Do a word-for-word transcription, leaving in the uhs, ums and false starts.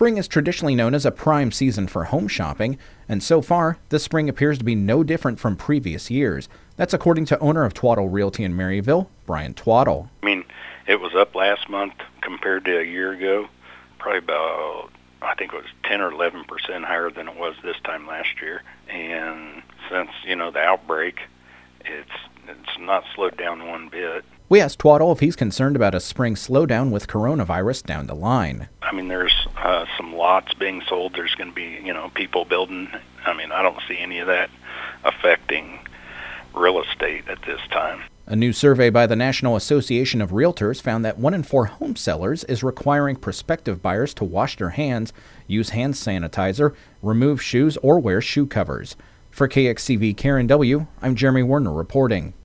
Spring is traditionally known as a prime season for home shopping, and so far, this spring appears to be no different from previous years. That's according to owner of Twaddle Realty in Maryville, Brian Twaddle. I mean, it was up last month compared to a year ago, probably about, I think it was ten or eleven percent higher than it was this time last year. And since, you know, the outbreak, it's it's not slowed down one bit. We asked Twaddle if he's concerned about a spring slowdown with coronavirus down the line. I mean, there's uh, some lots being sold. There's going to be, you know, people building. I mean, I don't see any of that affecting real estate at this time. A new survey by the National Association of Realtors found that one in four home sellers is requiring prospective buyers to wash their hands, use hand sanitizer, remove shoes, or wear shoe covers. For K X C V Karen W, I'm Jeremy Werner reporting.